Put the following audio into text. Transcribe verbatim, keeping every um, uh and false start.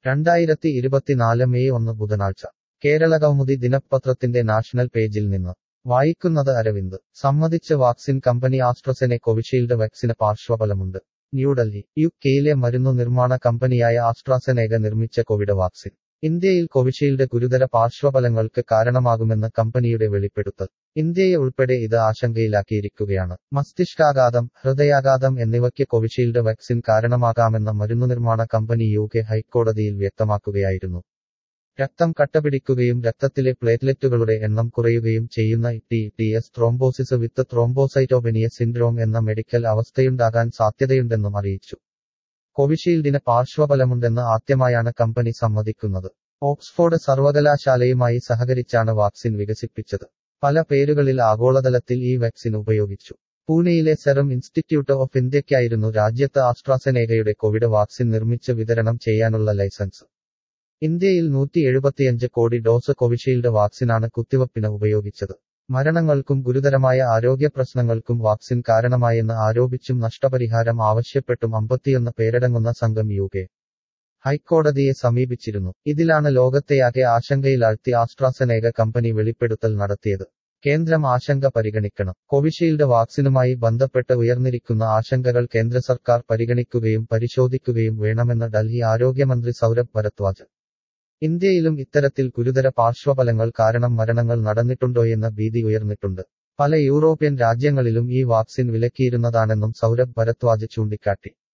രണ്ടായിരത്തി ഇരുപത്തിനാല് മെയ് ഒന്ന് ബുധനാഴ്ച കേരളകൗമുദി ദിനപത്രത്തിന്റെ നാഷണൽ പേജിൽ നിന്ന് വായിക്കുന്നത് അരവിന്ദ് സമ്മതിച്ച് വാക്സിൻ കമ്പനി ആസ്ട്രസെനെ കോവിഷീൽഡ് വാക്സിന് പാർശ്വഫലമുണ്ട് ന്യൂഡൽഹി യു കെയിലെ മരുന്നു നിർമ്മാണ കമ്പനിയായ ആസ്ട്രാസെനേക നിർമ്മിച്ച കോവിഡ് വാക്സിൻ ഇന്ത്യയിൽ കോവിഷീൽഡ് ഗുരുതര പാർശ്വഫലങ്ങൾക്ക് കാരണമാകുമെന്ന് കമ്പനിയുടെ വെളിപ്പെടുത്തൽ ഇന്ത്യയെ ഉൾപ്പെടെ ഇത് ആശങ്കയിലാക്കിയിരിക്കുകയാണ് മസ്തിഷ്കാഘാതം ഹൃദയാഘാതം എന്നിവയ്ക്ക് കോവിഷീൽഡ് വാക്സിൻ കാരണമാകാമെന്ന് മരുന്നുനിർമ്മാണ കമ്പനി യു കെ ഹൈക്കോടതിയിൽ വ്യക്തമാക്കുകയായിരുന്നു രക്തം കട്ടപിടിക്കുകയും രക്തത്തിലെ പ്ലേറ്റ്ലെറ്റുകളുടെ എണ്ണം കുറയുകയും ചെയ്യുന്ന T T S thrombosis with thrombocytopenia syndrome എന്ന മെഡിക്കൽ അവസ്ഥയുണ്ടാകാൻ സാധ്യതയുണ്ടെന്നും അറിയിച്ചു കോവിഷീൽഡിന് പാർശ്വഫലമുണ്ടെന്ന് ആദ്യമായാണ് കമ്പനി സമ്മതിക്കുന്നത് ഓക്സ്ഫോർഡ് സർവകലാശാലയുമായി സഹകരിച്ചാണ് വാക്സിൻ വികസിപ്പിച്ചത് പല പേരുകളിൽ ആഗോളതലത്തിൽ ഈ വാക്സിൻ ഉപയോഗിച്ചു പൂനെയിലെ സെറം ഇൻസ്റ്റിറ്റ്യൂട്ട് ഓഫ് ഇന്ത്യയ്ക്കായിരുന്നു രാജ്യത്ത് ആസ്ട്രാസെനേകയുടെ കോവിഡ് വാക്സിൻ നിർമ്മിച്ച് വിതരണം ചെയ്യാനുള്ള ലൈസൻസ് ഇന്ത്യയിൽ നൂറ്റി എഴുപത്തിയഞ്ച് കോടി ഡോസ് കോവിഷീൽഡ് വാക്സിനാണ് കുത്തിവയ്പ്പിന് ഉപയോഗിച്ചത് മരണങ്ങൾക്കും ഗുരുതരമായ ആരോഗ്യ പ്രശ്നങ്ങൾക്കും വാക്സിൻ കാരണമായെന്ന് ആരോപിച്ചും നഷ്ടപരിഹാരം ആവശ്യപ്പെട്ടും അമ്പത്തിയൊന്ന് പേരടങ്ങുന്ന സംഘം യു കെ ഹൈക്കോടതിയെ സമീപിച്ചിരുന്നു ഇതിലാണ് ലോകത്തെയാകെ ആശങ്കയിലാഴ്ത്തി ആസ്ട്രാസെനേക കമ്പനി വെളിപ്പെടുത്തൽ നടത്തിയത് കേന്ദ്രം ആശങ്ക പരിഗണിക്കണം കോവിഷീൽഡ് വാക്സിനുമായി ബന്ധപ്പെട്ട് ഉയർന്നിരിക്കുന്ന ആശങ്കകൾ കേന്ദ്ര സർക്കാർ പരിഗണിക്കുകയും പരിശോധിക്കുകയും വേണമെന്ന് ഡൽഹി ആരോഗ്യമന്ത്രി സൗരഭ് ഭരദ്വാജ് ഇന്ത്യയിലും ഇത്തരത്തിൽ ഗുരുതര പാർശ്വഫലങ്ങൾ കാരണം മരണങ്ങൾ നടന്നിട്ടുണ്ടോയെന്ന ഭീതി ഉയർന്നിട്ടുണ്ട് പല യൂറോപ്യൻ രാജ്യങ്ങളിലും ഈ വാക്സിൻ വിലക്കിയിരുന്നതാണെന്നും സൗരഭ് ഭരദ്വാജ് ചൂണ്ടിക്കാട്ടി